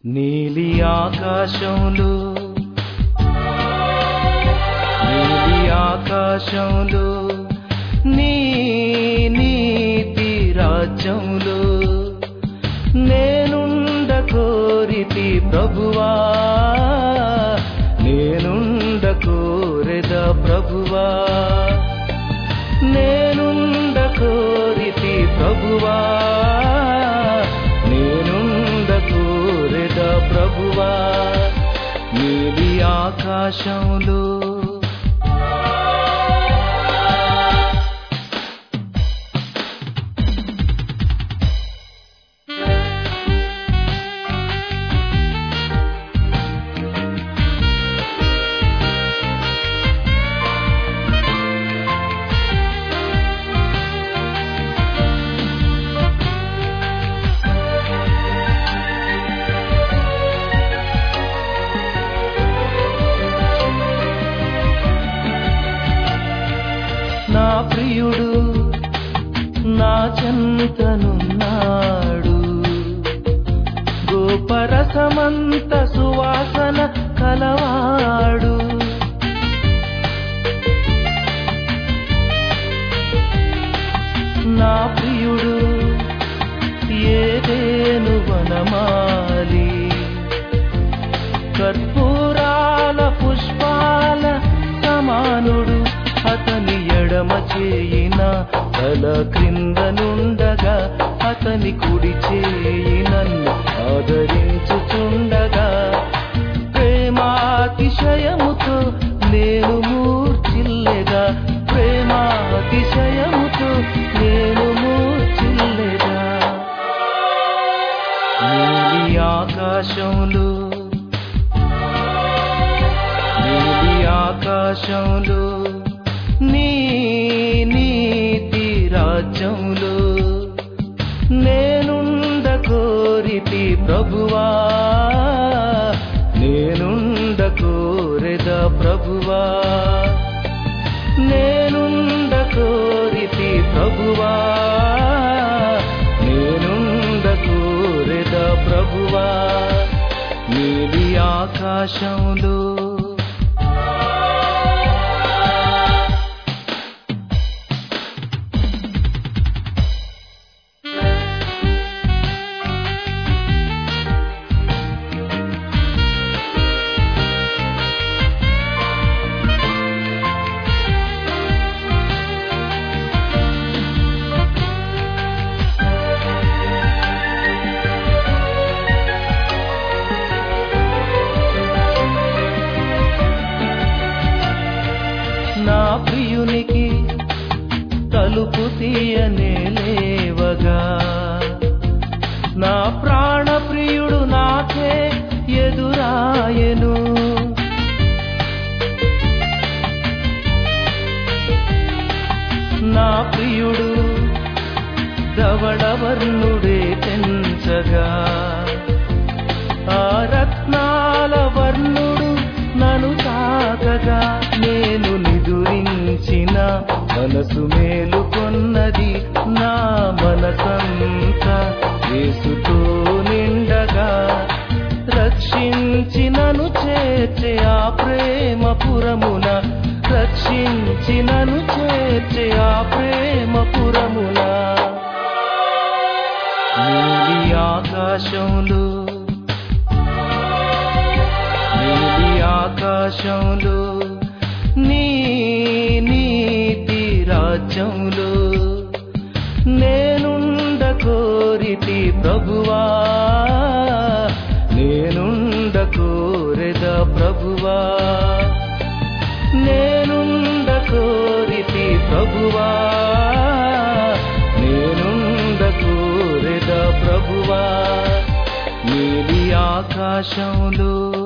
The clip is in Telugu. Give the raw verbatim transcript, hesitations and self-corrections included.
నీలి ఆకాశంలో నీలి ఆకాశంలో నీ నీతి రాజ్యంలో నేనుండ కోరితి ప్రభువా, నేనుండ కోరెద ప్రభువా, నేనుండ కోరితి ప్రభువా, నేనుండ కోరెద ప్రభువా నీలి ఆకాశంలో. నా ప్రియుడు నా చెంతనున్నాడు, గోపరసమంత సువాసన కలవాడు. నా ప్రియుడు ఏదేను వనమాలి, కర్పూరాల పుష్పాల సమానుడు. అతని ఎడమ చేయిన తల క్రిందనుండగా, అతని కుడి చేయి నన్ను ఆదరించుచుండగా, ప్రేమాతిశయముతో నేను మూర్ఛిల్లెగా, ప్రేమాతిశయముతో నేను మూర్ఛిల్లెగా. నీలి ఆకాశంలో నీలి ఆకాశంలో నీ నీతి రాజ్యంలో నేనుండ కోరితి ప్రభువా, నేనుండ కోరెద ప్రభువా, నేనుండ కోరితి ప్రభువా, నేనుండ కోరెద ప్రభువా నీలి ఆకాశంలో. నా ప్రియునికి తలుపు తీయనే లేవగా, నా ప్రాణ ప్రియుడు నాకే ఎదురాయెను. నా ప్రియుడు ధవళవర్ణుడే తెంచగా, ఆ రత్నాల వర్ణుడు నన్ను తాకగా, నేను నిదురించిన మనసు మేలుకొన్నది, నా మనసంతా యేసుతో నిండగా, రక్షించినను చేర్చే ఆ ప్రేమపురమున, రక్షించినను చేర్చే ఆ ప్రేమపురమున. నీలి ఆకాశంలో నీలి ఆకాశంలో నీ నీతి రాజ్యంలో నేనుండ కోరితి ప్రభువా, నేనుండ కోరెద ప్రభువా, నేనుండ కోరితి ప్రభువా, నేనుండ కోరెద ప్రభువా నీలి ఆకాశంలో.